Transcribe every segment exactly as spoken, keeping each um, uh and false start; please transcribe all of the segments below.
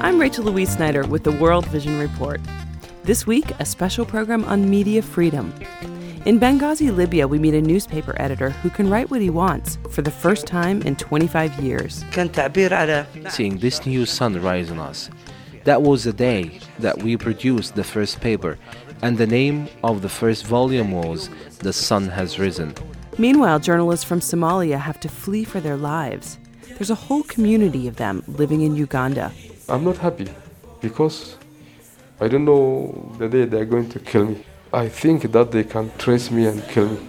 I'm Rachel Louise Snyder with the World Vision Report. This week, a special program on media freedom. In Benghazi, Libya, we meet a newspaper editor who can write what he wants for the first time in twenty-five years. Seeing this new sun rise on us, that was the day that we produced the first paper, and the name of the first volume was The Sun Has Risen. Meanwhile, journalists from Somalia have to flee for their lives. There's a whole community of them living in Uganda. I'm not happy because I don't know the day they're going to kill me. I think that they can trace me and kill me.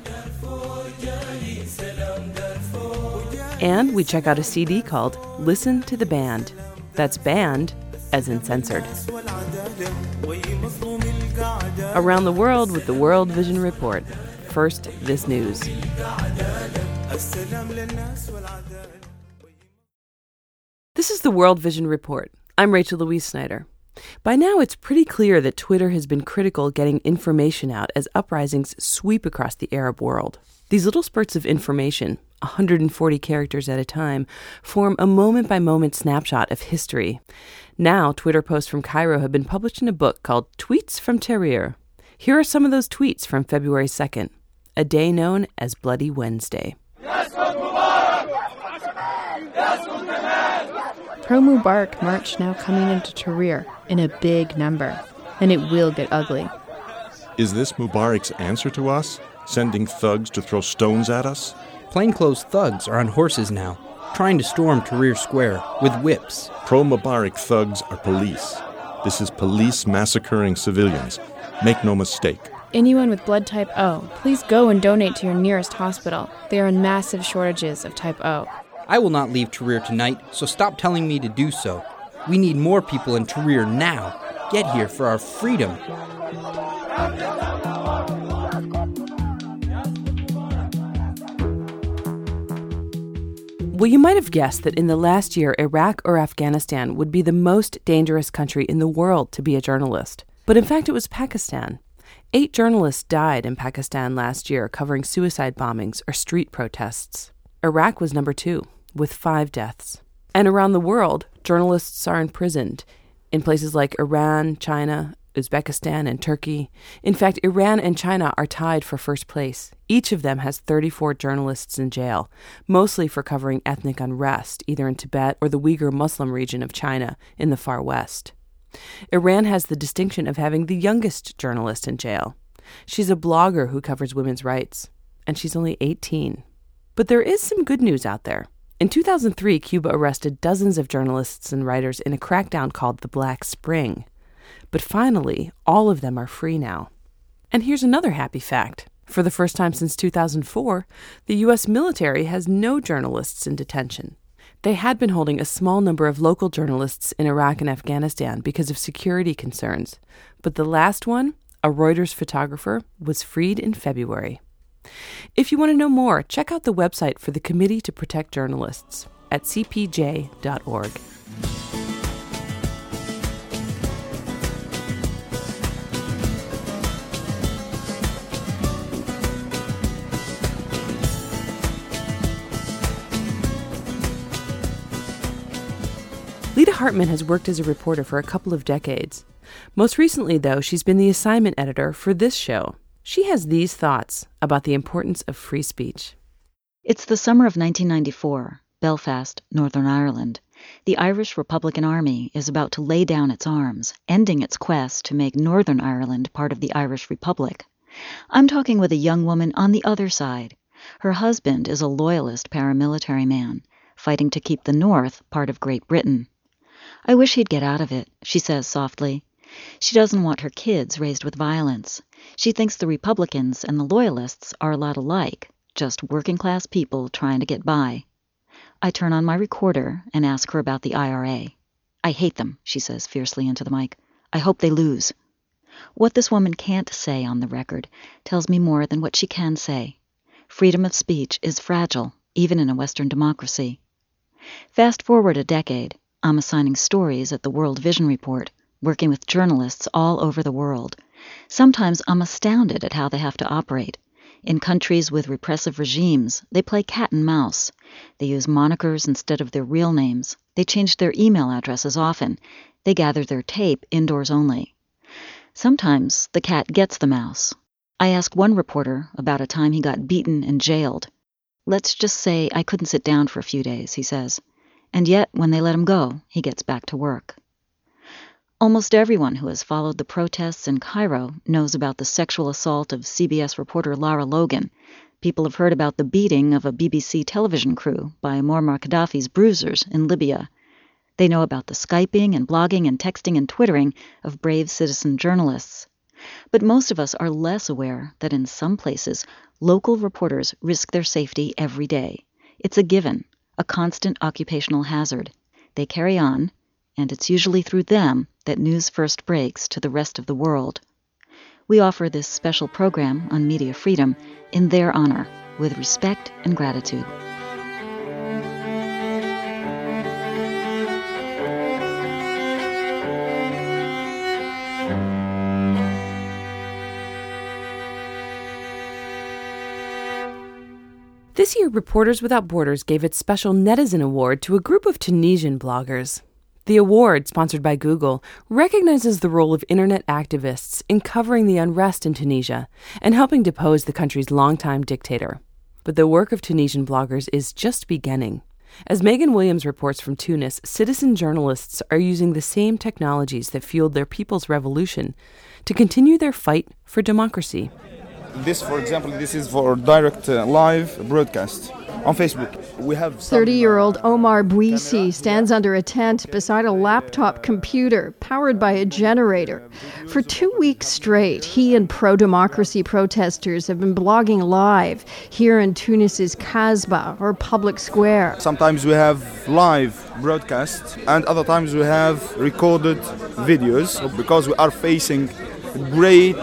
And we check out a C D called Listen to the Band. That's banned as in censored. Around the world with the World Vision Report. First, this news. This is the World Vision Report. I'm Rachel Louise Snyder. By now, it's pretty clear that Twitter has been critical getting information out as uprisings sweep across the Arab world. These little spurts of information, one hundred forty characters at a time, form a moment-by-moment snapshot of history. Now, Twitter posts from Cairo have been published in a book called Tweets from Tahrir. Here are some of those tweets from February second, a day known as Bloody Wednesday. Pro-Mubarak march now coming into Tahrir in a big number, and it will get ugly. Is this Mubarak's answer to us, sending thugs to throw stones at us? Plainclothes thugs are on horses now, trying to storm Tahrir Square with whips. Pro-Mubarak thugs are police. This is police massacring civilians. Make no mistake. Anyone with blood type O, please go and donate to your nearest hospital. They are in massive shortages of type O. I will not leave Tahrir tonight, so stop telling me to do so. We need more people in Tahrir now. Get here for our freedom. Well, you might have guessed that in the last year, Iraq or Afghanistan would be the most dangerous country in the world to be a journalist. But in fact, it was Pakistan. Eight journalists died in Pakistan last year covering suicide bombings or street protests. Iraq was number two, with five deaths. And around the world, journalists are imprisoned in places like Iran, China, Uzbekistan, and Turkey. In fact, Iran and China are tied for first place. Each of them has thirty-four journalists in jail, mostly for covering ethnic unrest, either in Tibet or the Uyghur Muslim region of China in the far west. Iran has the distinction of having the youngest journalist in jail. She's a blogger who covers women's rights, and she's only eighteen. But there is some good news out there. In two thousand three, Cuba arrested dozens of journalists and writers in a crackdown called the Black Spring. But finally, all of them are free now. And here's another happy fact. For the first time since two thousand four, the U S military has no journalists in detention. They had been holding a small number of local journalists in Iraq and Afghanistan because of security concerns. But the last one, a Reuters photographer, was freed in February. If you want to know more, check out the website for the Committee to Protect Journalists at c p j dot org. Lita Hartman has worked as a reporter for a couple of decades. Most recently, though, she's been the assignment editor for this show. She has these thoughts about the importance of free speech. It's the summer of nineteen ninety-four, Belfast, Northern Ireland. The Irish Republican Army is about to lay down its arms, ending its quest to make Northern Ireland part of the Irish Republic. I'm talking with a young woman on the other side. Her husband is a loyalist paramilitary man, fighting to keep the North part of Great Britain. I wish he'd get out of it, she says softly. She doesn't want her kids raised with violence. She thinks the Republicans and the Loyalists are a lot alike, just working-class people trying to get by. I turn on my recorder and ask her about the I R A. I hate them, she says fiercely into the mic. I hope they lose. What this woman can't say on the record tells me more than what she can say. Freedom of speech is fragile, even in a Western democracy. Fast forward a decade, I'm assigning stories at the World Vision Report, working with journalists all over the world. Sometimes I'm astounded at how they have to operate. In countries with repressive regimes, they play cat and mouse. They use monikers instead of their real names. They change their email addresses often. They gather their tape indoors only. Sometimes the cat gets the mouse. I asked one reporter about a time he got beaten and jailed. Let's just say I couldn't sit down for a few days, he says. And yet, when they let him go, he gets back to work. Almost everyone who has followed the protests in Cairo knows about the sexual assault of C B S reporter Lara Logan. People have heard about the beating of a B B C television crew by Muammar Gaddafi's bruisers in Libya. They know about the Skyping and blogging and texting and twittering of brave citizen journalists. But most of us are less aware that in some places, local reporters risk their safety every day. It's a given, a constant occupational hazard. They carry on, and it's usually through them that news first breaks to the rest of the world. We offer this special program on media freedom in their honor, with respect and gratitude. This year, Reporters Without Borders gave its special Netizen Award to a group of Tunisian bloggers. The award, sponsored by Google, recognizes the role of internet activists in covering the unrest in Tunisia and helping depose the country's longtime dictator. But the work of Tunisian bloggers is just beginning. As Megan Williams reports from Tunis, citizen journalists are using the same technologies that fueled their people's revolution to continue their fight for democracy. This, for example, this is for direct uh, live broadcast on Facebook. We have thirty-year-old Omar Bouissi stands under a tent beside a laptop computer powered by a generator. For two weeks straight, he and pro-democracy protesters have been blogging live here in Tunis's Kasbah, or public square. Sometimes we have live broadcast, and other times we have recorded videos, because we are facing a great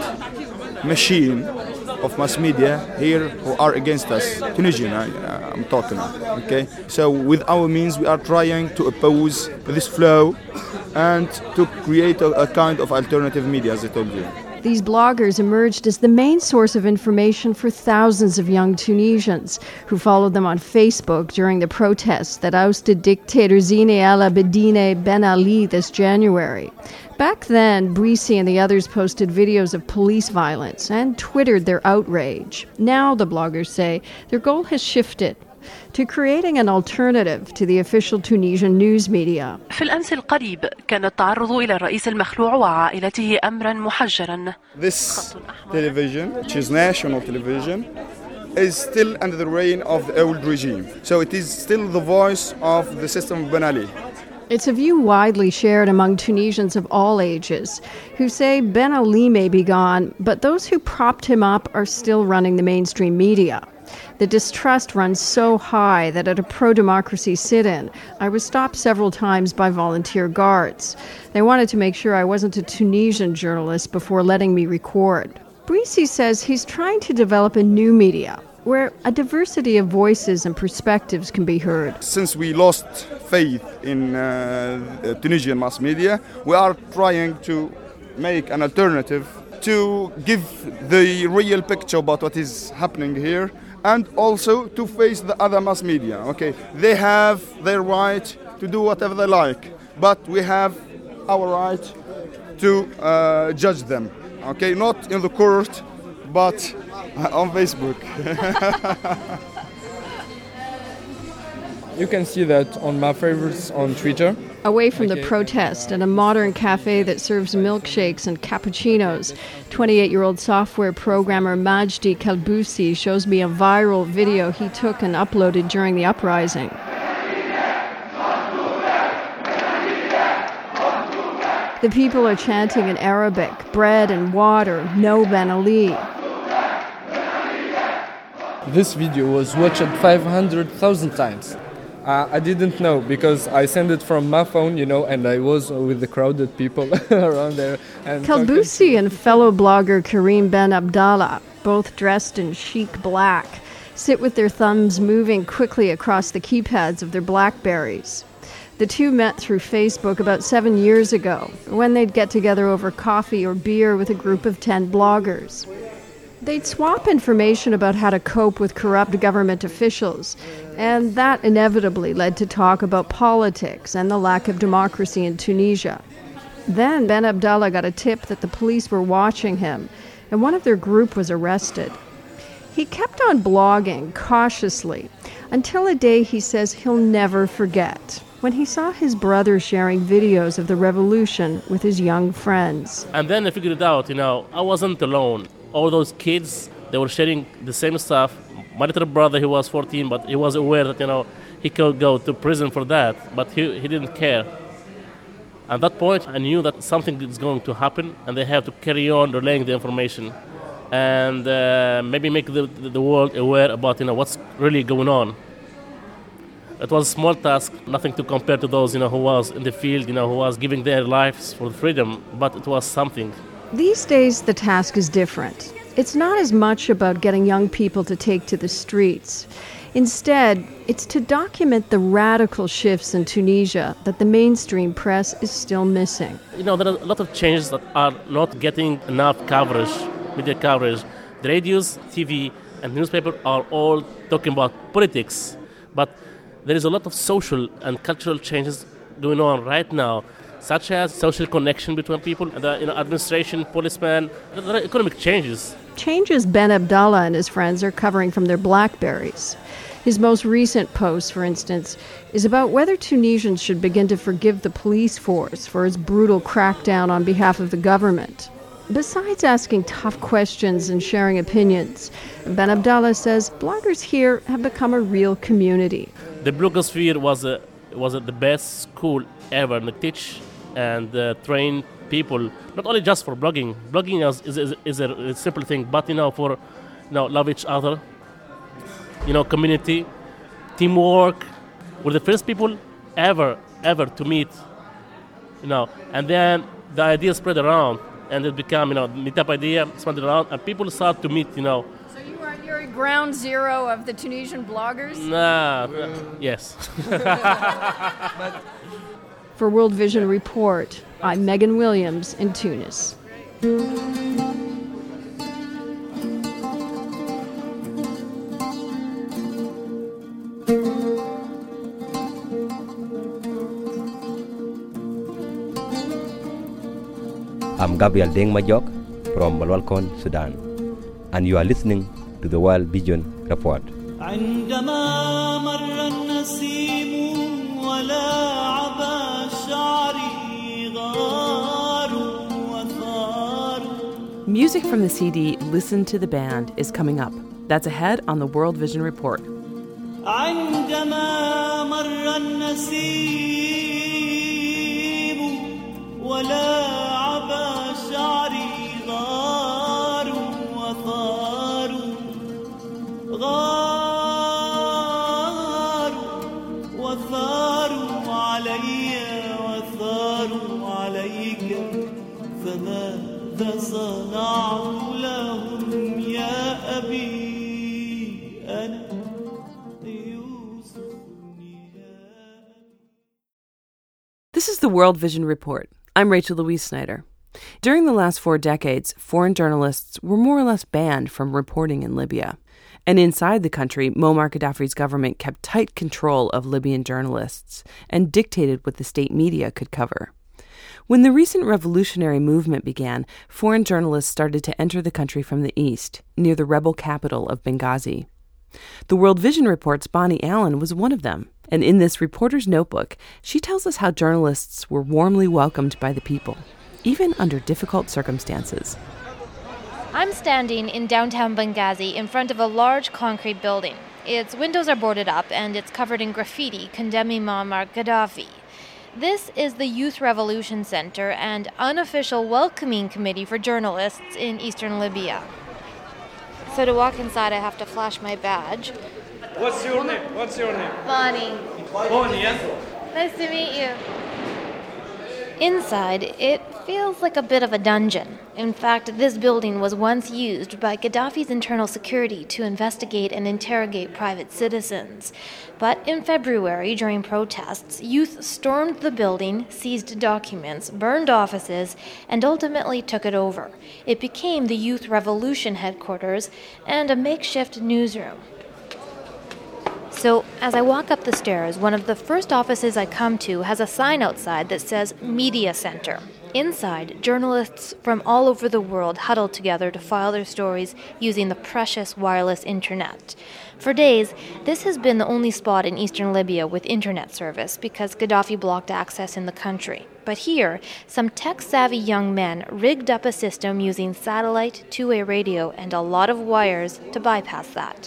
machine of mass media here who are against us. Tunisian, I, uh, I'm talking, okay? So with our means, we are trying to oppose this flow and to create a, a kind of alternative media, as I told you. These bloggers emerged as the main source of information for thousands of young Tunisians who followed them on Facebook during the protests that ousted dictator Zine El Abidine Ben Ali this January. Back then, Bouissi and the others posted videos of police violence and twittered their outrage. Now, the bloggers say, their goal has shifted to creating an alternative to the official Tunisian news media. في الأمس القريب كان التعرض إلى الرئيس المخلوع وعائلته أمرا محجرا. This television, which is national television, is still under the reign of the old regime. So it is still the voice of the system of Ben Ali. It's a view widely shared among Tunisians of all ages, who say Ben Ali may be gone, but those who propped him up are still running the mainstream media. The distrust runs so high that at a pro-democracy sit-in, I was stopped several times by volunteer guards. They wanted to make sure I wasn't a Tunisian journalist before letting me record. Bouissi says he's trying to develop a new media, where a diversity of voices and perspectives can be heard. Since we lost faith in uh, Tunisian mass media, we are trying to make an alternative to give the real picture about what is happening here, and also to face the other mass media. Okay, they have their right to do whatever they like, but we have our right to uh, judge them. Okay, not in the court, but on Facebook. You can see that on my favorites on Twitter. Away from the protest, at a modern cafe that serves milkshakes and cappuccinos, twenty-eight-year-old software programmer Majdi Kalboussi shows me a viral video he took and uploaded during the uprising. The people are chanting in Arabic, bread and water, no Ben Ali. This video was watched five hundred thousand times. Uh, I didn't know because I sent it from my phone, you know, and I was with the crowded people around there. And Kalboussi and fellow blogger Karim Ben Abdallah, both dressed in chic black, sit with their thumbs moving quickly across the keypads of their BlackBerries. The two met through Facebook about seven years ago, when they'd get together over coffee or beer with a group of ten bloggers. They'd swap information about how to cope with corrupt government officials, and that inevitably led to talk about politics and the lack of democracy in Tunisia. Then Ben Abdallah got a tip that the police were watching him, and one of their group was arrested. He kept on blogging cautiously until a day he says he'll never forget, when he saw his brother sharing videos of the revolution with his young friends. And then I figured it out, you know, I wasn't alone. All those kids, they were sharing the same stuff. My little brother, he was fourteen, but he was aware that, you know, he could go to prison for that, but he, he didn't care. At that point, I knew that something is going to happen, and they have to carry on relaying the information and uh, maybe make the, the world aware about, you know, what's really going on. It was a small task, nothing to compare to those, you know, who was in the field, you know, who was giving their lives for freedom, but it was something. These days, the task is different. It's not as much about getting young people to take to the streets. Instead, it's to document the radical shifts in Tunisia that the mainstream press is still missing. You know, there are a lot of changes that are not getting enough coverage, media coverage. The radios, T V, and newspaper are all talking about politics, but there is a lot of social and cultural changes going on right now, such as social connection between people, and the you know, administration, policemen, there are economic changes. Changes Ben Abdallah and his friends are covering from their BlackBerries. His most recent post, for instance, is about whether Tunisians should begin to forgive the police force for its brutal crackdown on behalf of the government. Besides asking tough questions and sharing opinions, Ben Abdallah says bloggers here have become a real community. The blogosphere was a, was a, the best school ever to teach and uh, train people, not only just for blogging. Blogging is, is, is a, a simple thing, but you know, for you know, love each other, you know, community, teamwork. We're the first people ever, ever to meet, you know, and then the idea spread around, and it became, you know, meetup idea spread around, and people start to meet, you know. So you are you're at ground zero of the Tunisian bloggers? Nah, uh, yes. For World Vision Report, I'm Megan Williams in Tunis. I'm Gabriel Deng Majok from Malwalkon, Sudan, and you are listening to the World Vision Report. عندما مر النسيم ولعب شعري غار وثار. Music from the C D Listen to the Band is coming up. That's ahead on the World Vision Report. عندما مر النسيم ولعب شعري غار وثار غار وثار علي وثار عليك فماذا صنعت لهم يا أبي أنا يوسف. This is the World Vision Report. I'm Rachel Louise Snyder. During the last four decades, foreign journalists were more or less banned from reporting in Libya. And inside the country, Muammar Gaddafi's government kept tight control of Libyan journalists and dictated what the state media could cover. When the recent revolutionary movement began, foreign journalists started to enter the country from the east, near the rebel capital of Benghazi. The World Vision Report's Bonnie Allen was one of them. And in this reporter's notebook, she tells us how journalists were warmly welcomed by the people, even under difficult circumstances. I'm standing in downtown Benghazi in front of a large concrete building. Its windows are boarded up and it's covered in graffiti condemning Muammar Gaddafi. This is the Youth Revolution Center and unofficial welcoming committee for journalists in eastern Libya. So to walk inside, I have to flash my badge. What's your name? What's your name? Bonnie. Bonnie, yeah? Nice to meet you. Inside, it feels like a bit of a dungeon. In fact, this building was once used by Gaddafi's internal security to investigate and interrogate private citizens. But in February, during protests, youth stormed the building, seized documents, burned offices, and ultimately took it over. It became the Youth Revolution headquarters and a makeshift newsroom. So, as I walk up the stairs, one of the first offices I come to has a sign outside that says Media Center. Inside, journalists from all over the world huddled together to file their stories using the precious wireless internet. For days, this has been the only spot in eastern Libya with internet service because Gaddafi blocked access in the country. But here, some tech-savvy young men rigged up a system using satellite, two-way radio, and a lot of wires to bypass that.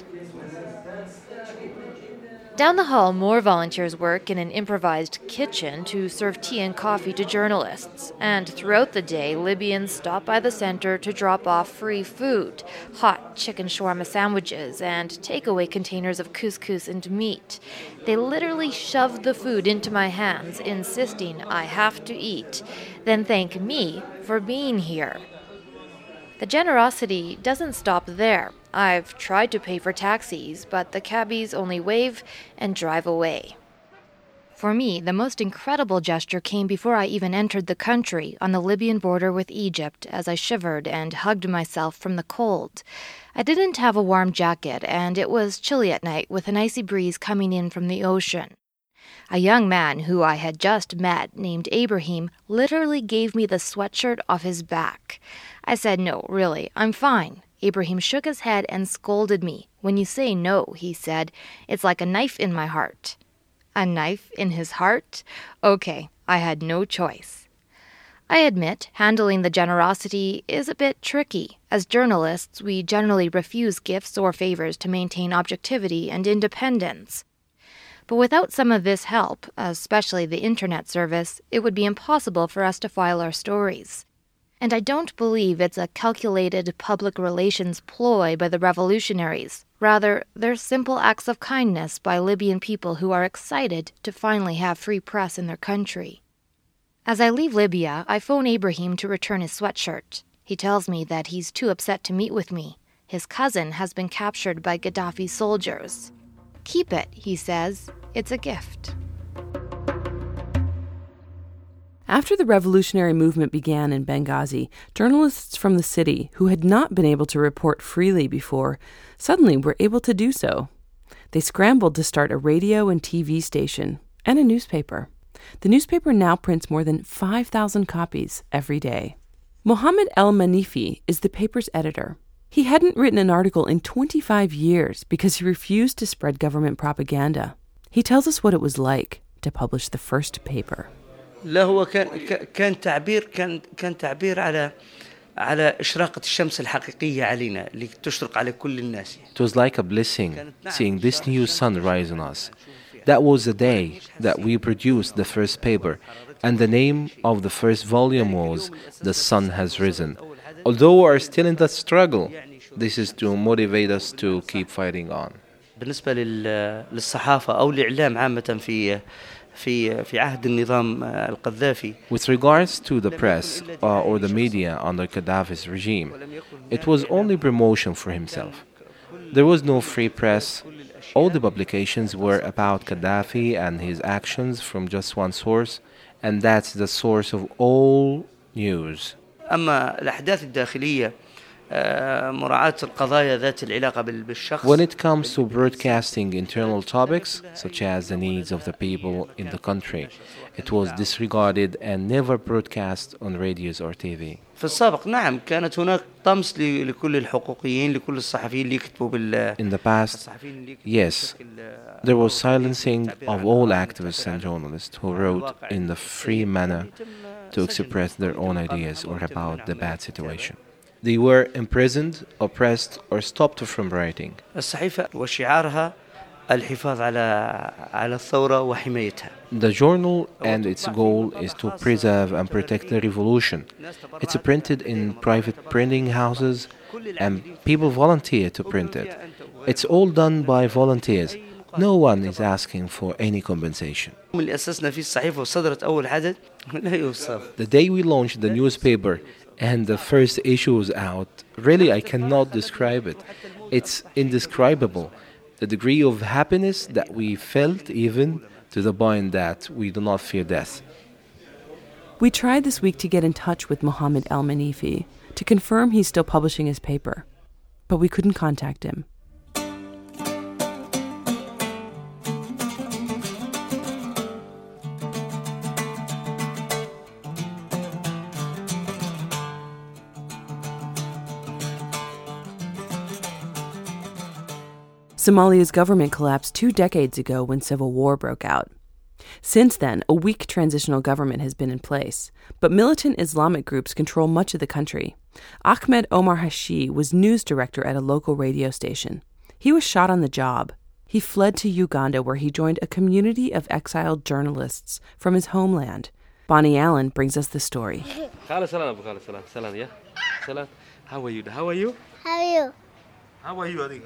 Down the hall, more volunteers work in an improvised kitchen to serve tea and coffee to journalists. And throughout the day, Libyans stop by the center to drop off free food, hot chicken shawarma sandwiches, and takeaway containers of couscous and meat. They literally shove the food into my hands, insisting I have to eat, then thank me for being here. The generosity doesn't stop there. I've tried to pay for taxis, but the cabbies only wave and drive away. For me, the most incredible gesture came before I even entered the country, on the Libyan border with Egypt, as I shivered and hugged myself from the cold. I didn't have a warm jacket, and it was chilly at night with an icy breeze coming in from the ocean. A young man who I had just met, named Ibrahim, literally gave me the sweatshirt off his back. I said, "No, really, I'm fine." Ibrahim shook his head and scolded me. "When you say no," he said, "it's like a knife in my heart." A knife in his heart? Okay, I had no choice. I admit, handling the generosity is a bit tricky. As journalists, we generally refuse gifts or favors to maintain objectivity and independence. But without some of this help, especially the internet service, it would be impossible for us to file our stories. And I don't believe it's a calculated public relations ploy by the revolutionaries. Rather, they're simple acts of kindness by Libyan people who are excited to finally have free press in their country. As I leave Libya, I phone Ibrahim to return his sweatshirt. He tells me that he's too upset to meet with me. His cousin has been captured by Gaddafi's soldiers. "Keep it," he says. "It's a gift." After the revolutionary movement began in Benghazi, journalists from the city, who had not been able to report freely before, suddenly were able to do so. They scrambled to start a radio and T V station and a newspaper. The newspaper now prints more than five thousand copies every day. Mohammed El-Manifi is the paper's editor. He hadn't written an article in twenty-five years because he refused to spread government propaganda. He tells us what it was like to publish the first paper. لا هو كان كان تعبير كان كان تعبير على على إشراقة الشمس الحقيقية علينا اللي تشرق على كل الناس. It was like a blessing seeing this new sun rise on us. That was the day that we produced the first paper, and the name of the first volume was The Sun Has Risen. Although we are still in that struggle, this is to motivate us to keep fighting on. بالنسبة للصحافة أو الإعلام عامة في في في عهد النظام القذافي. With regards to the press uh, or the media under Gaddafi's regime, it was only promotion for himself. There was no free press. All the publications were about Gaddafi and his actions from just one source, and that's the source of all news. أما الأحداث الداخلية مراعاة القضايا ذات العلاقة بالشخص. When it comes to broadcasting internal topics, such as the needs of the people in the country, it was disregarded and never broadcast on radios or T V. في السابق نعم كانت هناك طمس لكل الحقوقيين لكل الصحفيين اللي يكتبوا بال. In the past, yes, there was silencing of all activists and journalists who wrote in the free manner to express their own ideas or about the bad situation. They were imprisoned, oppressed, or stopped from writing. الصحيفة وشعارها الحفاظ على على الثورة وحمايتها. The journal and its goal is to preserve and protect the revolution. It's printed in private printing houses, and people volunteer to print it. It's all done by volunteers. No one is asking for any compensation. اللي أسسنا فيه الصحيفة وصدرت أول عدد لا يوصف. The day we launched the newspaper and the first issue was out, really I cannot describe it. It's indescribable. The degree of happiness that we felt, even to the point that we do not fear death. We tried this week to get in touch with Mohammed El-Manifi to confirm he's still publishing his paper, but we couldn't contact him. Somalia's government collapsed two decades ago when civil war broke out. Since then, a weak transitional government has been in place, but militant Islamic groups control much of the country. Ahmed Omar Hashi was news director at a local radio station. He was shot on the job. He fled to Uganda, where he joined a community of exiled journalists from his homeland. Bonnie Allen brings us the story. How are you? How are you? How are you? How are you? How are you?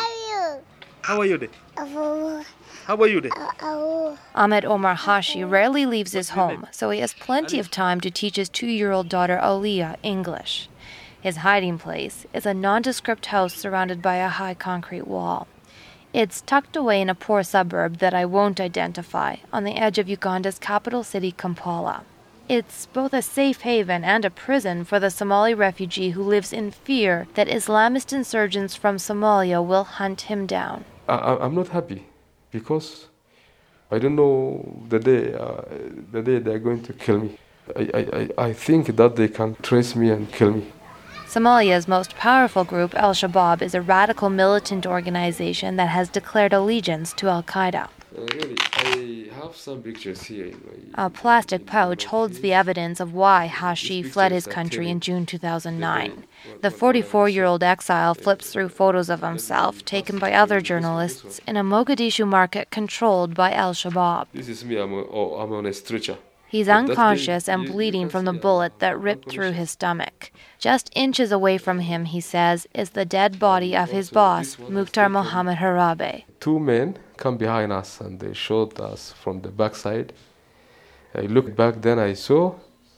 How are you? How are you? Ahmed Omar Hashi rarely leaves his home, so he has plenty of time to teach his two-year-old daughter Aliyah English. His hiding place is a nondescript house surrounded by a high concrete wall. It's tucked away in a poor suburb that I won't identify, on the edge of Uganda's capital city, Kampala. It's both a safe haven and a prison for the Somali refugee who lives in fear that Islamist insurgents from Somalia will hunt him down. I, I'm not happy because I don't know the day uh, the day they're going to kill me. I, I, I think that they can trace me and kill me. Somalia's most powerful group, Al-Shabaab, is a radical militant organization that has declared allegiance to Al-Qaeda. Uh, really, I have some pictures here. In my, a plastic pouch holds the evidence of why Hashi fled his country in June two thousand nine. The forty-four-year-old exile flips through photos of himself taken by other journalists in a Mogadishu market controlled by Al-Shabaab. This is me, I'm, oh, I'm on a stretcher. He's unconscious and bleeding from the bullet that ripped through his stomach. Just inches away from him, he says, is the dead body of his boss, Mukhtar Mohammed Harabe. Two men come behind us and they shot us from the backside. I looked back, then I saw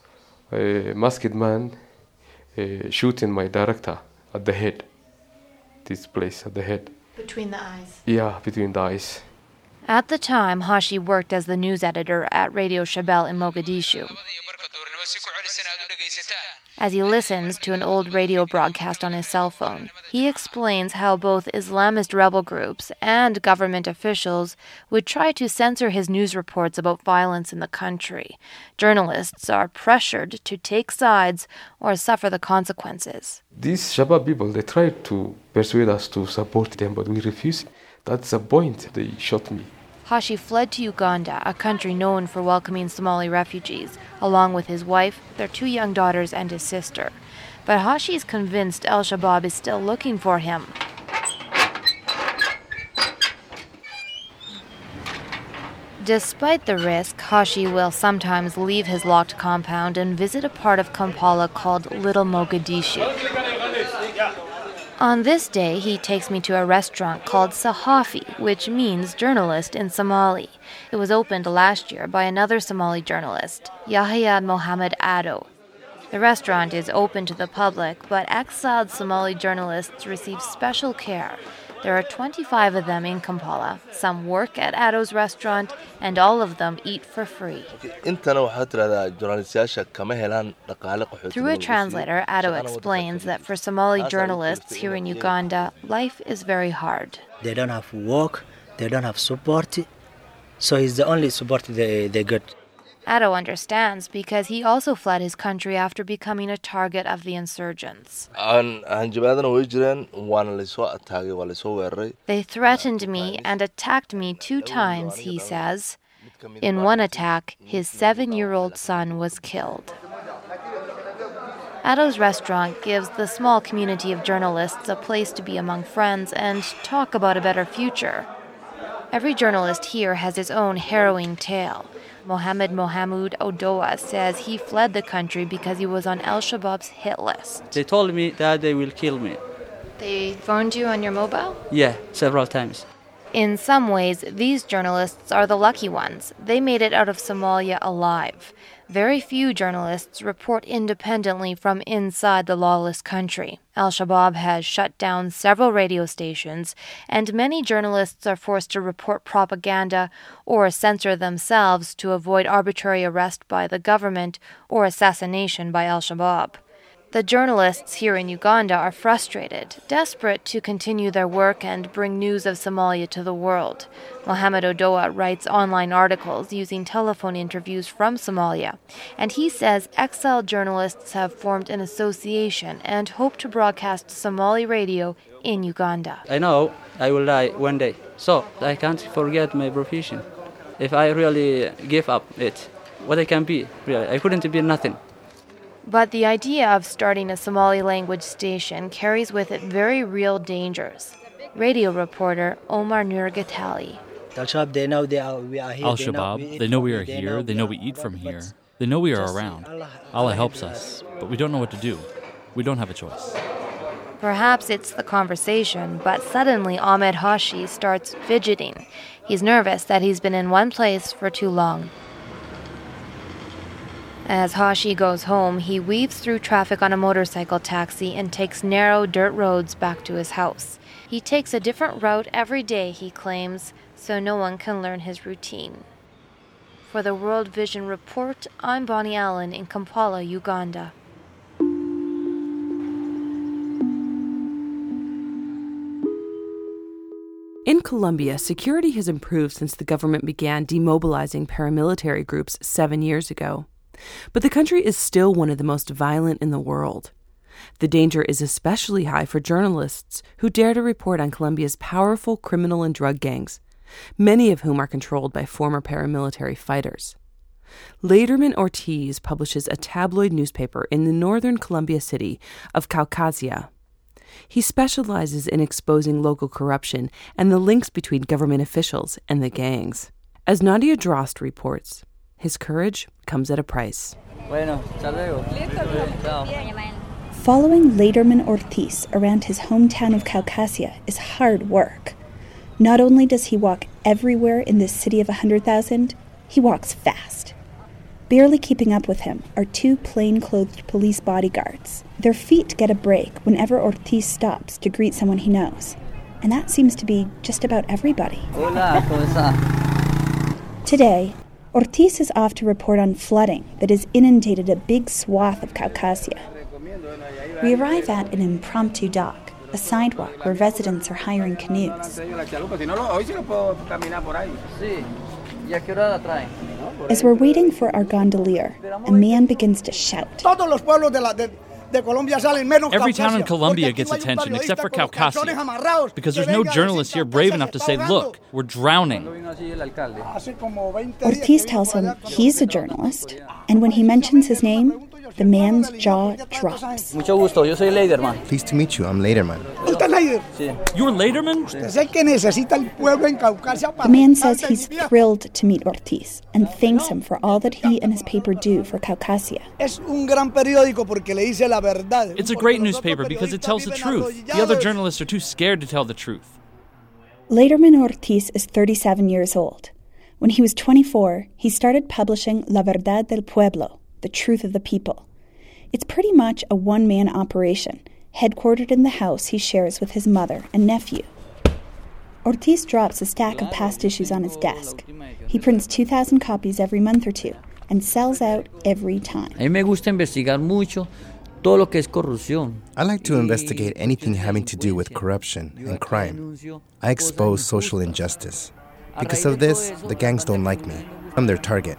a masked man uh, shooting my director at the head. This place, at the head. Between the eyes? Yeah, between the eyes. At the time, Hashi worked as the news editor at Radio Shabelle in Mogadishu. As he listens to an old radio broadcast on his cell phone, he explains how both Islamist rebel groups and government officials would try to censor his news reports about violence in the country. Journalists are pressured to take sides or suffer the consequences. These Shabab people, they tried to persuade us to support them, but we refused. That's the point. They shot me. Hashi fled to Uganda, a country known for welcoming Somali refugees, along with his wife, their two young daughters, and his sister. But Hashi is convinced Al-Shabaab is still looking for him. Despite the risk, Hashi will sometimes leave his locked compound and visit a part of Kampala called Little Mogadishu. On this day, he takes me to a restaurant called Sahafi, which means journalist in Somali. It was opened last year by another Somali journalist, Yahya Mohammed Ado. The restaurant is open to the public, but exiled Somali journalists receive special care. There are twenty-five of them in Kampala. Some work at Ado's restaurant, and all of them eat for free. Through a translator, Ado explains that for Somali journalists here in Uganda, life is very hard. They don't have work, they don't have support, so it's the only support they, they get. Ado understands because he also fled his country after becoming a target of the insurgents. They threatened me and attacked me two times, he says. In one attack, his seven-year-old son was killed. Ado's restaurant gives the small community of journalists a place to be among friends and talk about a better future. Every journalist here has his own harrowing tale. Mohammed Mohamud Odoa says he fled the country because he was on Al-Shabaab's hit list. They told me that they will kill me. They phoned you on your mobile? Yeah, several times. In some ways, these journalists are the lucky ones. They made it out of Somalia alive. Very few journalists report independently from inside the lawless country. Al-Shabaab has shut down several radio stations, and many journalists are forced to report propaganda or censor themselves to avoid arbitrary arrest by the government or assassination by Al-Shabaab. The journalists here in Uganda are frustrated, desperate to continue their work and bring news of Somalia to the world. Mohamed Odoa writes online articles using telephone interviews from Somalia, and he says exiled journalists have formed an association and hope to broadcast Somali radio in Uganda. I know I will die one day, so I can't forget my profession. If I really give up it, what I can be, really, I couldn't be nothing. But the idea of starting a Somali language station carries with it very real dangers. Radio reporter Omar Nurgatali. Al-Shabaab, they know they are, we are here. Al-Shabaab, they know we are here, they know we eat from here, they know we are around. Allah helps us, but we don't know what to do. We don't have a choice. Perhaps it's the conversation, but suddenly Ahmed Hashi starts fidgeting. He's nervous that he's been in one place for too long. As Hashi goes home, he weaves through traffic on a motorcycle taxi and takes narrow dirt roads back to his house. He takes a different route every day, he claims, so no one can learn his routine. For the World Vision Report, I'm Bonnie Allen in Kampala, Uganda. In Colombia, security has improved since the government began demobilizing paramilitary groups seven years ago. But the country is still one of the most violent in the world. The danger is especially high for journalists who dare to report on Colombia's powerful criminal and drug gangs, many of whom are controlled by former paramilitary fighters. Lederman Ortiz publishes a tabloid newspaper in the northern Colombia city of Caucasia. He specializes in exposing local corruption and the links between government officials and the gangs. As Nadia Drost reports, his courage comes at a price. Following Lederman Ortiz around his hometown of Caucasia is hard work. Not only does he walk everywhere in this city of one hundred thousand, he walks fast. Barely keeping up with him are two plain-clothed police bodyguards. Their feet get a break whenever Ortiz stops to greet someone he knows. And that seems to be just about everybody. Hola, ¿cómo está? Today, Ortiz is off to report on flooding that has inundated a big swath of Caucasia. We arrive at an impromptu dock, a sidewalk where residents are hiring canoes. As we're waiting for our gondolier, a man begins to shout. Every town in Colombia gets attention except for Caucasia, because there's no journalist here brave enough to say, look, we're drowning. Ortiz tells him he's a journalist, and when he mentions his name, the man's jaw drops. Mucho gusto, yo soy Lederman. Pleased to meet you, I'm Lederman. You're Lederman? The man says he's thrilled to meet Ortiz and thanks him for all that he and his paper do for Caucasia. It's a great newspaper because it tells the truth. The other journalists are too scared to tell the truth. Lederman Ortiz is thirty-seven years old. When he was twenty-four, he started publishing La Verdad del Pueblo, The Truth of the People. It's pretty much a one-man operation, headquartered in the house he shares with his mother and nephew. Ortiz drops a stack of past issues on his desk. He prints two thousand copies every month or two and sells out every time. A mí me gusta investigar mucho todo lo que es corrupción. I like to investigate anything having to do with corruption and crime. I expose social injustice. Because of this, the gangs don't like me. I'm their target.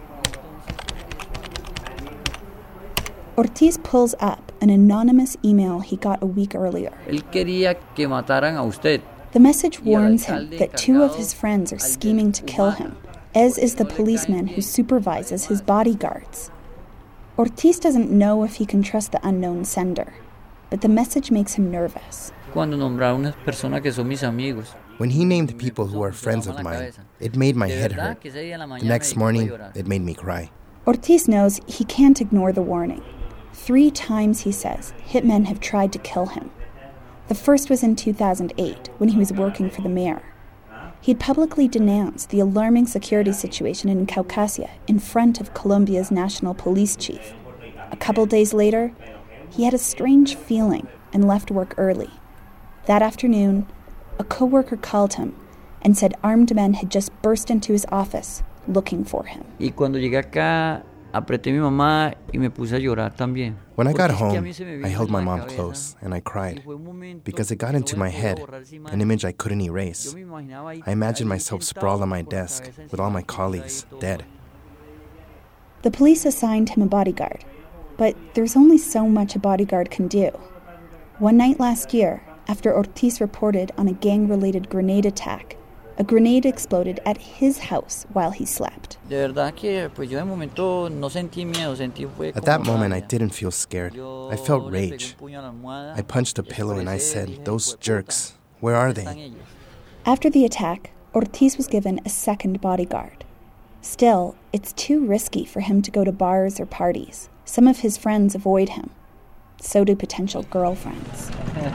Ortiz pulls up an anonymous email he got a week earlier. Él quería que mataran a usted. The message warns him that two of his friends are scheming to kill him, as is the policeman who supervises his bodyguards. Ortiz doesn't know if he can trust the unknown sender, but the message makes him nervous. Cuando nombraron unas personas que son mis amigos. When he named people who are friends of mine, it made my head hurt. The next morning, it made me cry. Ortiz knows he can't ignore the warning. Three times, he says, hitmen have tried to kill him. The first was in two thousand eight, when he was working for the mayor. He'd publicly denounced the alarming security situation in Caucasia in front of Colombia's national police chief. A couple days later, he had a strange feeling and left work early. That afternoon, a co-worker called him and said armed men had just burst into his office looking for him. Y cuando llegué acá, Apreté mi mamá y me puse a llorar también. When I got home, I held my mom close and I cried because it got into my head, an image I couldn't erase. I imagined myself sprawled on my desk with all my colleagues dead. The police assigned him a bodyguard, but there's only so much a bodyguard can do. One night last year, after Ortiz reported on a gang-related grenade attack, a grenade exploded at his house while he slept. De verdad que pues yo de momento no sentí miedo, sentí fue At that moment, I didn't feel scared. I felt rage. I punched a pillow and I said, "Those jerks, where are they?" After the attack, Ortiz was given a second bodyguard. Still, it's too risky for him to go to bars or parties. Some of his friends avoid him. So do potential girlfriends.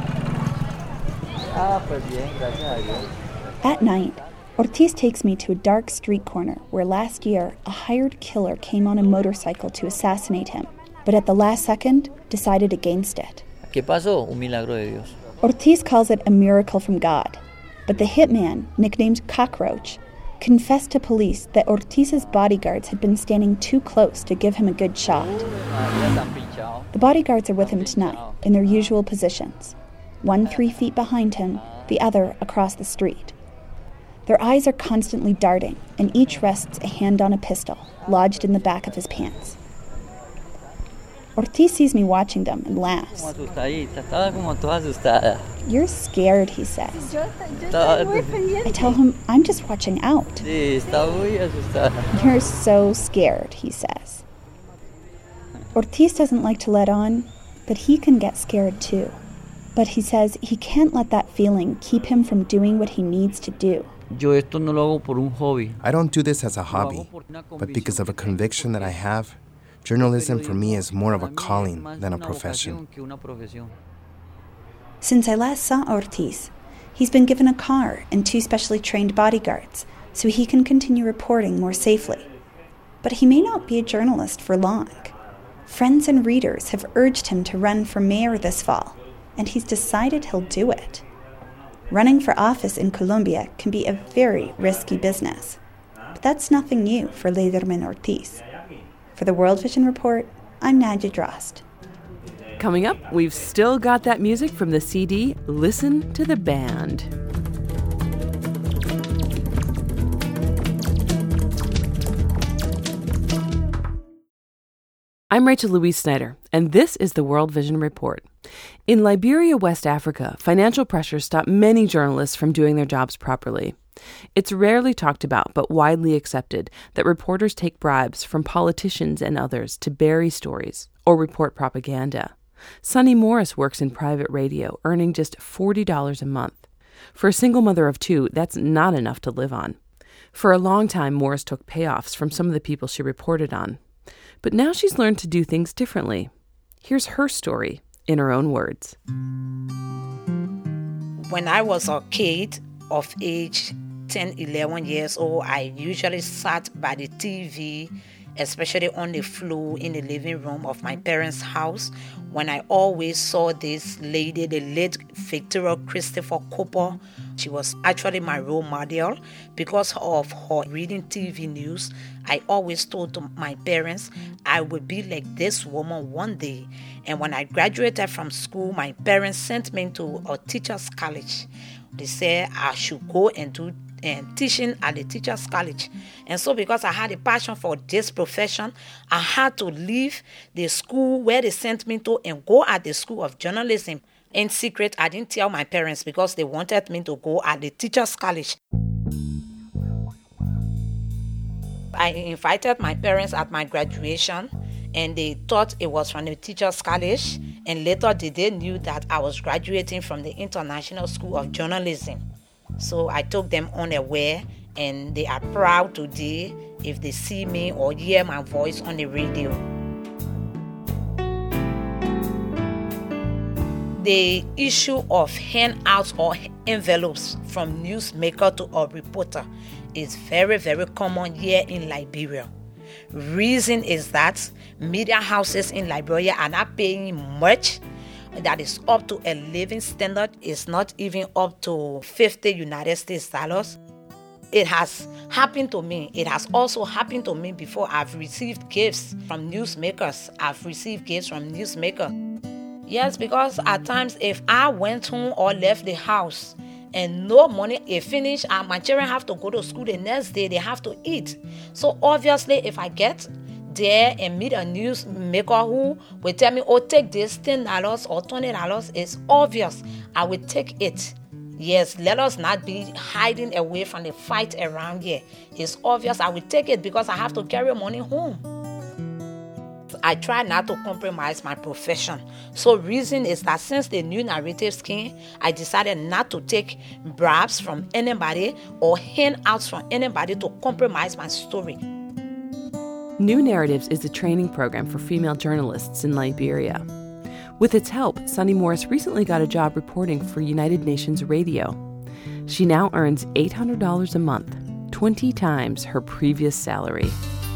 At night, Ortiz takes me to a dark street corner where last year a hired killer came on a motorcycle to assassinate him, but at the last second decided against it. ¿Qué pasó? Un milagro de Dios. Ortiz calls it a miracle from God, but the hitman, nicknamed Cockroach, confessed to police that Ortiz's bodyguards had been standing too close to give him a good shot. The bodyguards are with him tonight, in their usual positions, one three feet behind him, the other across the street. Their eyes are constantly darting, and each rests a hand on a pistol, lodged in the back of his pants. Ortiz sees me watching them and laughs. You're scared, he says. I tell him I'm just watching out. You're so scared, he says. Ortiz doesn't like to let on, but he can get scared too. But he says he can't let that feeling keep him from doing what he needs to do. Yo esto no lo hago por un hobby. I don't do this as a hobby, but because of a conviction that I have. Journalism for me is more of a calling than a profession. Since I last saw Ortiz, he's been given a car and two specially trained bodyguards so he can continue reporting more safely. But he may not be a journalist for long. Friends and readers have urged him to run for mayor this fall, and he's decided he'll do it. Running for office in Colombia can be a very risky business, but that's nothing new for Lederman Ortiz. For the World Vision Report, I'm Nadia Drost. Coming up, we've still got that music from the C D Listen to the Band. I'm Rachel Louise Snyder, and this is the World Vision Report. In Liberia, West Africa, financial pressures stop many journalists from doing their jobs properly. It's rarely talked about, but widely accepted, that reporters take bribes from politicians and others to bury stories or report propaganda. Sunny Morris works in private radio, earning just forty dollars a month. For a single mother of two, that's not enough to live on. For a long time, Morris took payoffs from some of the people she reported on. But now she's learned to do things differently. Here's her story in her own words. When I was a kid of age ten, eleven years old, I usually sat by the T V, especially on the floor in the living room of my parents' house, when I always saw this lady, the late Victoria Christopher Cooper. She was actually my role model. Because of her reading T V news, I always told to my parents I would be like this woman one day. And when I graduated from school, my parents sent me to a teacher's college. They said I should go and do and teaching at the teacher's college. And so because I had a passion for this profession, I had to leave the school where they sent me to and go at the School of Journalism. In secret, I didn't tell my parents because they wanted me to go at the teacher's college. I invited my parents at my graduation, and they thought it was from the teacher's college, and later they knew that I was graduating from the International School of Journalism. So I took them unaware, and they are proud today if they see me or hear my voice on the radio. The issue of handouts or envelopes from newsmaker to a reporter is very, very common here in Liberia. Reason is that media houses in Liberia are not paying much. That is up to a living standard. It's not even up to fifty United States dollars. It has happened to me. It has also happened to me before. I've received gifts from newsmakers. I've received gifts from newsmakers. Yes, because at times if I went home or left the house and no money is finished, and my children have to go to school the next day, they have to eat. So obviously if I get there and meet a newsmaker who will tell me, oh, take this ten dollars or twenty dollars, it's obvious I will take it. Yes, let us not be hiding away from the fight around here. It's obvious I will take it because I have to carry money home. I try not to compromise my profession. So reason is that since the new narratives came, I decided not to take bribes from anybody or handouts from anybody to compromise my story. New Narratives is a training program for female journalists in Liberia. With its help, Sunny Morris recently got a job reporting for United Nations Radio. She now earns eight hundred dollars a month, twenty times her previous salary.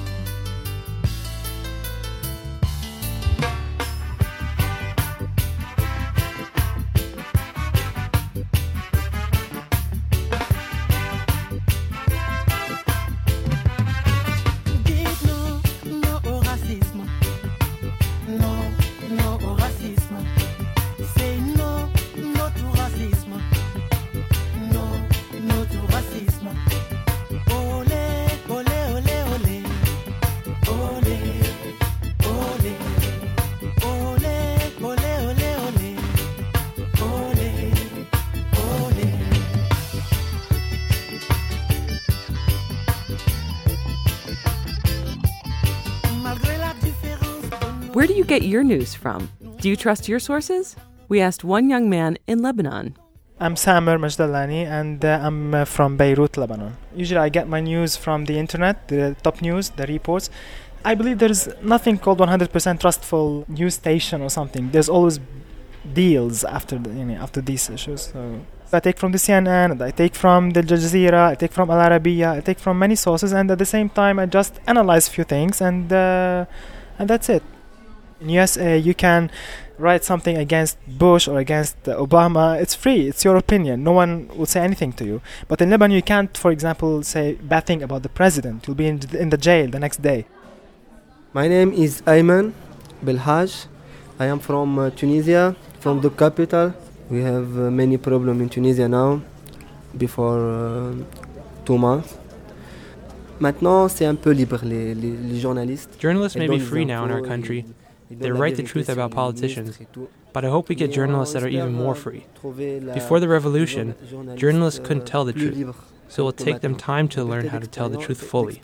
Where do you get your news from? Do you trust your sources? We asked one young man in Lebanon. I'm Samer Majdalani, and uh, I'm uh, from Beirut, Lebanon. Usually I get my news from the internet, the top news, the reports. I believe there's nothing called one hundred percent trustful news station or something. There's always deals after the, you know, after these issues. So I take from the C N N, and I take from the Al Jazeera, I take from Al Arabiya, I take from many sources, and at the same time I just analyze a few things, and uh, and that's it. In U S A, you can write something against Bush or against uh, Obama. It's free. It's your opinion. No one will say anything to you. But in Lebanon, you can't, for example, say bad thing about the president. You'll be in, in the jail the next day. My name is Ayman Belhaj. I am from uh, Tunisia, from the capital. We have uh, many problems in Tunisia now, before uh, two months. Maintenant, c'est un peu libre, les, les, les journalistes. Journalists may be free now in our country. They write the truth about politicians, but I hope we get journalists that are even more free. Before the revolution, journalists couldn't tell the truth, so it will take them time to learn how to tell the truth fully.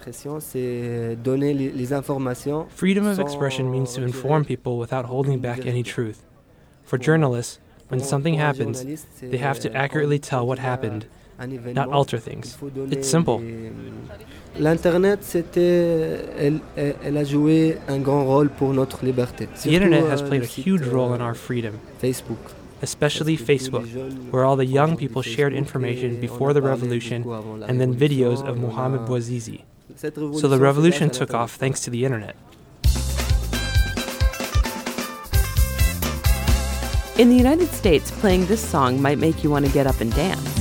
Freedom of expression means to inform people without holding back any truth. For journalists, when something happens, they have to accurately tell what happened, not alter things. It's simple. L'Internet, c'était, elle, elle a joué un grand rôle pour notre liberté. The Internet has played a huge role in our freedom. Facebook. Especially Facebook, where all the young people shared information before the revolution and then videos of Mohamed Bouazizi. So the revolution took off thanks to the Internet. In the United States, playing this song might make you want to get up and dance.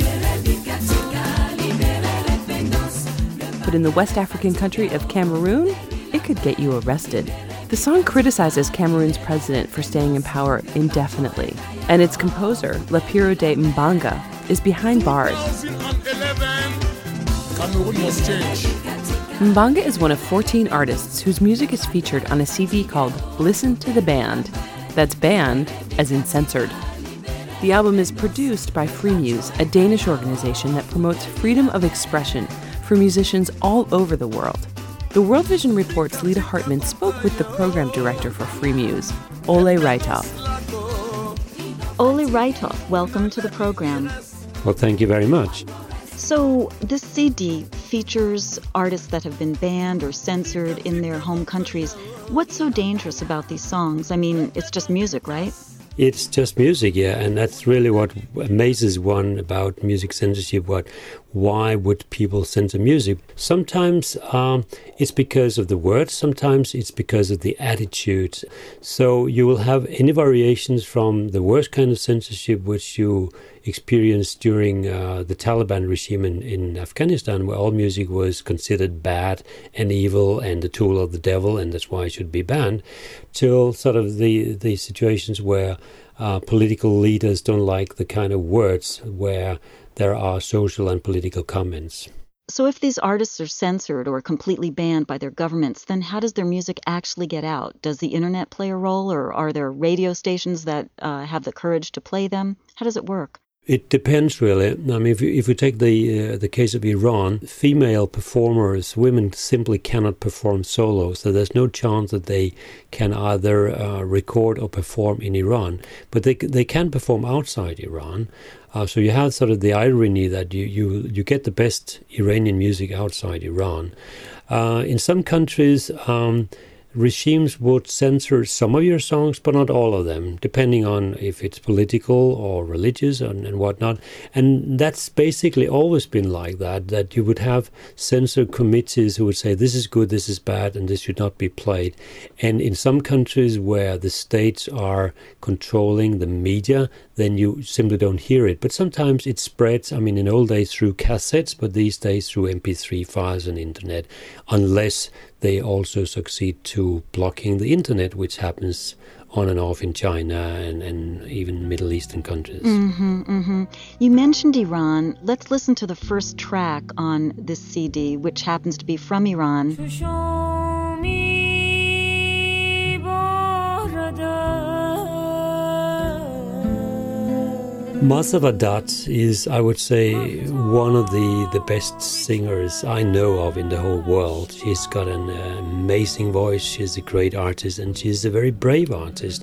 But in the West African country of Cameroon, it could get you arrested. The song criticizes Cameroon's president for staying in power indefinitely, and its composer, Lapiro de Mbanga, is behind bars. Mbanga is one of fourteen artists whose music is featured on a C D called Listen to the Band. That's banned, as in censored. The album is produced by Freemuse, a Danish organization that promotes freedom of expression for musicians all over the world. The World Vision Report's Lita Hartman spoke with the program director for Freemuse, Ole Reithoff. Ole Reithoff, welcome to the program. Well, thank you very much. So this C D features artists that have been banned or censored in their home countries. What's so dangerous about these songs? I mean, it's just music, right? It's just music, yeah, and that's really what amazes one about music censorship. What why would people censor music? Sometimes um, it's because of the words, sometimes it's because of the attitude. So you will have any variations from the worst kind of censorship which you experienced during uh, the Taliban regime in, in Afghanistan, where all music was considered bad and evil and the tool of the devil, and that's why it should be banned, till sort of the, the situations where uh, political leaders don't like the kind of words where there are social and political comments. So if these artists are censored or completely banned by their governments, then how does their music actually get out? Does the internet play a role, or are there radio stations that uh, have the courage to play them? How does it work? It depends, really. I mean, if you, if you take the uh, the case of Iran, female performers, women simply cannot perform solo, so there's no chance that they can either uh, record or perform in Iran. But they they can perform outside Iran. Uh, so you have sort of the irony that you, you, you get the best Iranian music outside Iran. Uh, in some countries, um, regimes would censor some of your songs, but not all of them, depending on if it's political or religious and, and whatnot. And that's basically always been like that, that you would have censor committees who would say, this is good, this is bad, and this should not be played. And in some countries where the states are controlling the media, then you simply don't hear it. But sometimes it spreads, I mean, in old days through cassettes, but these days through M P three files and internet, unless they also succeed to blocking the internet, which happens on and off in China and, and even Middle Eastern countries. Mm-hmm, mm-hmm. You mentioned Iran. Let's listen to the first track on this C D, which happens to be from Iran. Mahsa Wadat is, I would say, one of the, the best singers I know of in the whole world. She's got an uh, amazing voice, she's a great artist, and she's a very brave artist.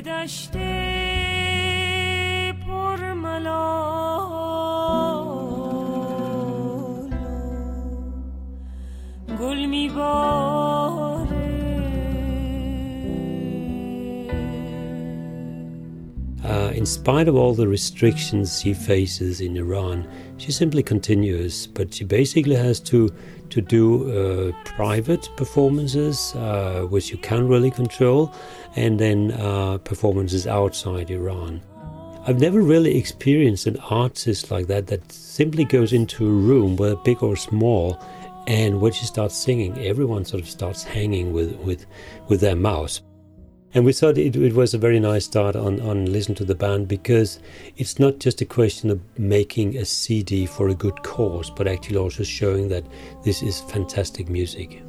Uh, in spite of all the restrictions she faces in Iran, she simply continues, but she basically has to to do uh, private performances, uh, which you can't really control, and then uh, performances outside Iran. I've never really experienced an artist like that that simply goes into a room, whether big or small, and when she starts singing, everyone sort of starts hanging with, with, with their mouths. And we thought it, it was a very nice start on, on Listen to the Band, because it's not just a question of making a C D for a good cause, but actually also showing that this is fantastic music.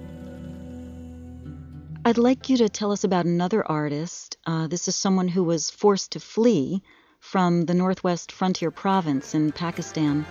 I'd like you to tell us about another artist. Uh, this is someone who was forced to flee from the Northwest Frontier Province in Pakistan.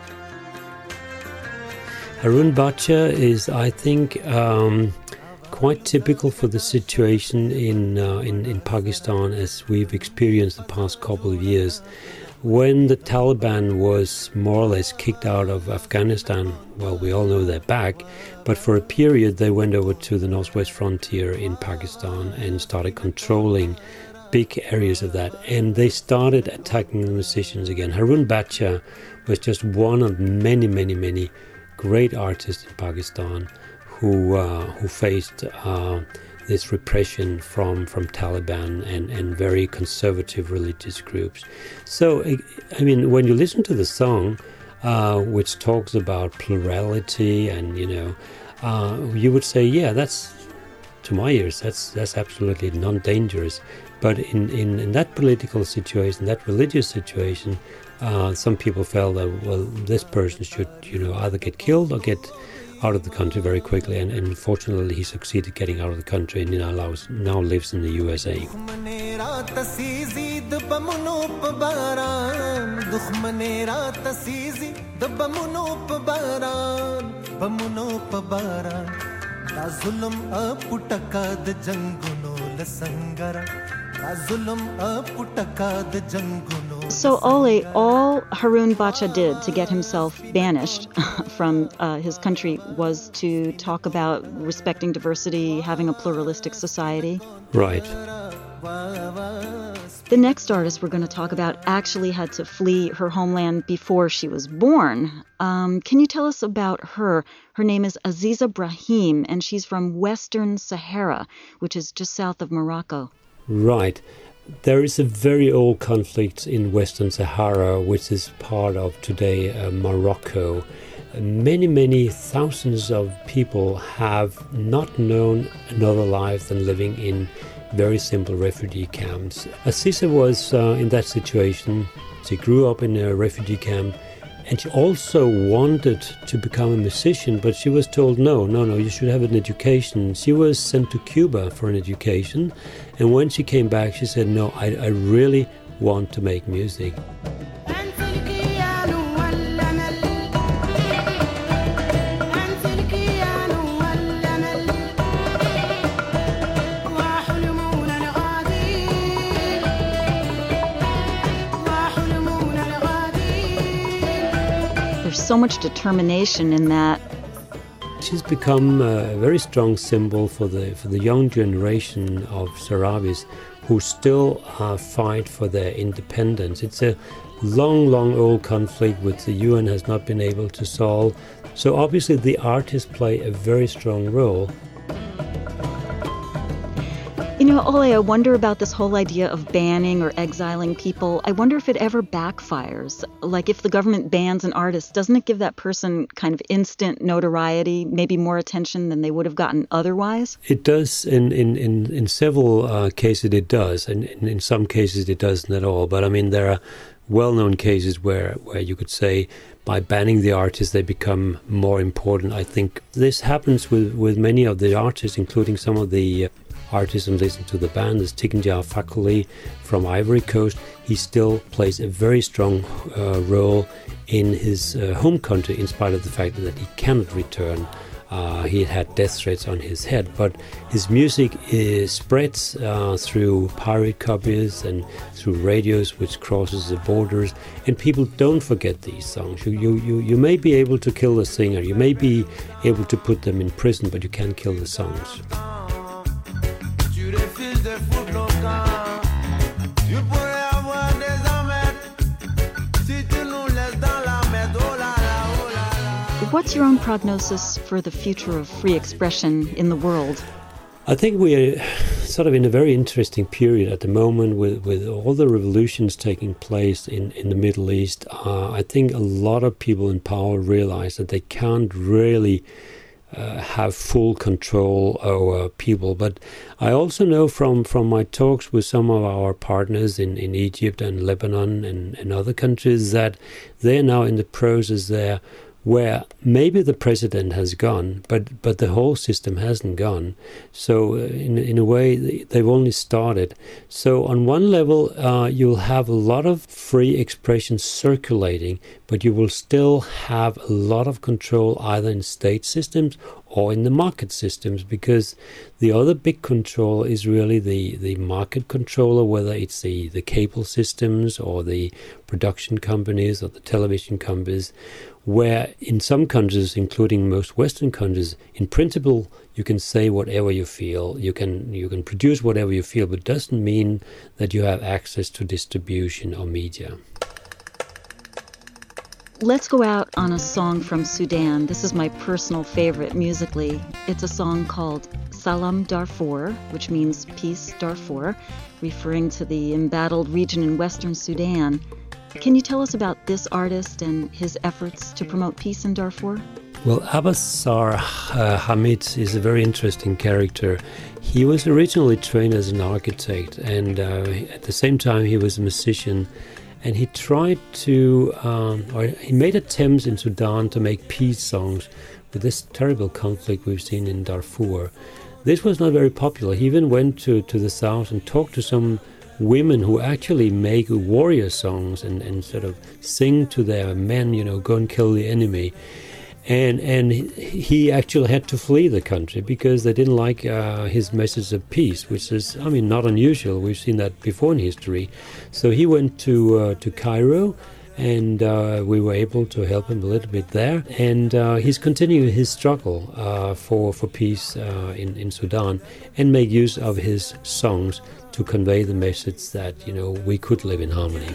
Harun Bacha is, I think, um, quite typical for the situation in, uh, in in Pakistan as we've experienced the past couple of years. When the Taliban was more or less kicked out of Afghanistan, well, we all know they're back, but for a period they went over to the Northwest Frontier in Pakistan and started controlling big areas of that, and they started attacking the musicians again. Harun Bacha was just one of many, many, many great artists in Pakistan who uh, who faced uh, this repression from, from Taliban and, and very conservative religious groups. So, I mean, when you listen to the song, uh, which talks about plurality and, you know, uh, you would say, yeah, that's, to my ears, that's that's absolutely non-dangerous. But in, in, in that political situation, that religious situation, uh, some people felt that, well, this person should, you know, either get killed or get out of the country very quickly, and, and fortunately he succeeded getting out of the country and now lives, now lives in the U S A. So, Ole, all Harun Bacha did to get himself banished from uh, his country was to talk about respecting diversity, having a pluralistic society. Right. The next artist we're going to talk about actually had to flee her homeland before she was born. Um, can you tell us about her? Her name is Aziza Brahim, and she's from Western Sahara, which is just south of Morocco. Right. There is a very old conflict in Western Sahara, which is part of today uh, Morocco. Many, many thousands of people have not known another life than living in very simple refugee camps. Aziza was uh, in that situation. She grew up in a refugee camp, and she also wanted to become a musician, but she was told, no, no, no, you should have an education. She was sent to Cuba for an education, and when she came back, she said, no, I, I really want to make music. So much determination in that. She's become a very strong symbol for the for the young generation of Sahrawis who still uh, fight for their independence. It's a long, long old conflict which the U N has not been able to solve. So obviously the artists play a very strong role. You know, Ole, I wonder about this whole idea of banning or exiling people. I wonder if it ever backfires. Like if the government bans an artist, doesn't it give that person kind of instant notoriety, maybe more attention than they would have gotten otherwise? It does. In, in, in, in several uh, cases it does, and in, in some cases it doesn't at all. But I mean, there are well-known cases where, where you could say by banning the artists they become more important. I think this happens with, with many of the artists, including some of the uh, artists and listen to the band. There's Tikenja Fakoly from Ivory Coast. He still plays a very strong uh, role in his uh, home country in spite of the fact that he cannot return. Uh, he had death threats on his head, but his music is spreads uh, through pirate copies and through radios, which crosses the borders, and people don't forget these songs. You, you, you, you may be able to kill the singer, you may be able to put them in prison, but you can't kill the songs. What's your own prognosis for the future of free expression in the world? I think we are sort of in a very interesting period at the moment with, with all the revolutions taking place in, in the Middle East. Uh, I think a lot of people in power realize that they can't really uh, have full control over people. But I also know from, from my talks with some of our partners in, in Egypt and Lebanon and, and other countries that they're now in the process there where maybe the president has gone, but, but the whole system hasn't gone. So in in a way, they've only started. So on one level, uh, you'll have a lot of free expression circulating, but you will still have a lot of control either in state systems or in the market systems, because the other big control is really the, the market controller, whether it's the, the cable systems or the production companies or the television companies, where in some countries, including most Western countries, in principle, you can say whatever you feel, you can you can produce whatever you feel, but it doesn't mean that you have access to distribution or media. Let's go out on a song from Sudan. This is my personal favorite musically. It's a song called Salam Darfur, which means Peace Darfur, referring to the embattled region in Western Sudan. Can you tell us about this artist and his efforts to promote peace in Darfur? Well, Abbasar uh, Hamid is a very interesting character. He was originally trained as an architect, and uh, at the same time he was a musician. And he tried to, um, or he made attempts in Sudan to make peace songs with this terrible conflict we've seen in Darfur. This was not very popular. He even went to, to the south and talked to some women who actually make warrior songs and, and sort of sing to their men, you know, go and kill the enemy. And and he actually had to flee the country because they didn't like uh, his message of peace, which is, I mean, not unusual. We've seen that before in history. So he went to uh, to Cairo, and uh, we were able to help him a little bit there. And uh, he's continuing his struggle uh, for for peace uh, in in Sudan, and make use of his songs to convey the message that, you know, we could live in harmony.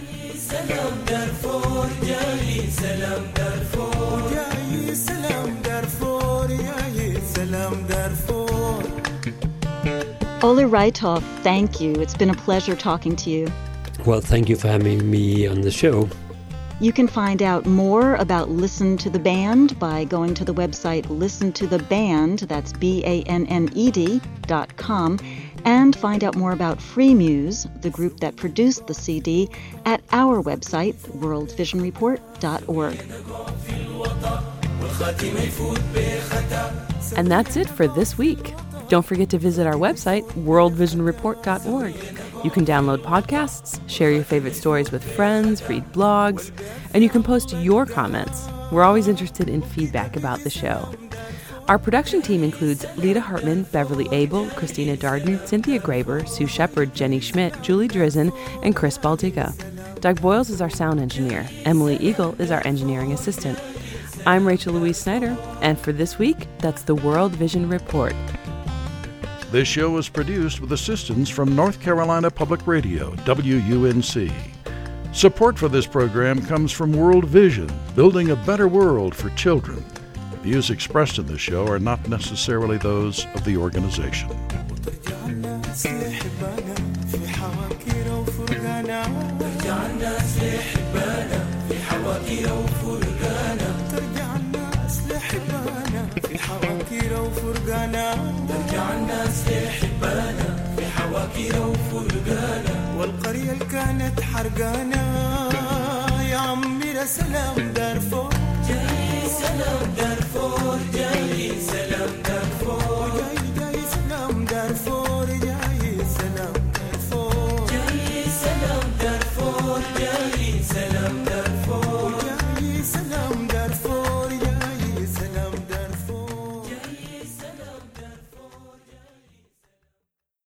Oler Rytov, thank you. It's been a pleasure talking to you. Well, thank you for having me on the show. You can find out more about Listen to the Band by going to the website Listen to the Band, that's B A N N E D, dot com, and find out more about Freemuse, the group that produced the C D, at our website, world vision report dot org. And that's it for this week. Don't forget to visit our website, world vision report dot org. You can download podcasts, share your favorite stories with friends, read blogs, and you can post your comments. We're always interested in feedback about the show. Our production team includes Lita Hartman, Beverly Abel, Christina Darden, Cynthia Graber, Sue Shepard, Jenny Schmidt, Julie Drizzen, and Chris Baltica. Doug Boyles is our sound engineer. Emily Eagle is our engineering assistant. I'm Rachel Louise Snyder, and for this week, that's the World Vision Report. This show was produced with assistance from North Carolina Public Radio, W U N C. Support for this program comes from World Vision, building a better world for children. Views expressed in this show are not necessarily those of the organization. في حواكير وفرقانا ترجع الناس لحبانا في حواكير وفرقانا والقرية اللي كانت حرقانا يا عمي سلام دارفور جاي سلام دارفور جاي سلام